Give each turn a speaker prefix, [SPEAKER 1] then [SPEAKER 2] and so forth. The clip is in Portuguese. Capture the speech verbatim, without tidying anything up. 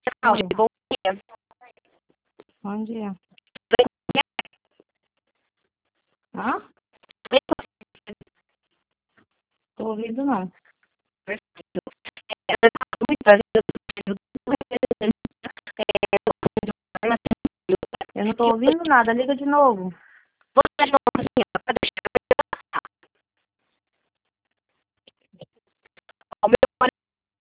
[SPEAKER 1] Oi,
[SPEAKER 2] Bom dia.
[SPEAKER 1] bom dia. Hã? Tô ouvindo não. Eu não tô ouvindo nada, liga de novo.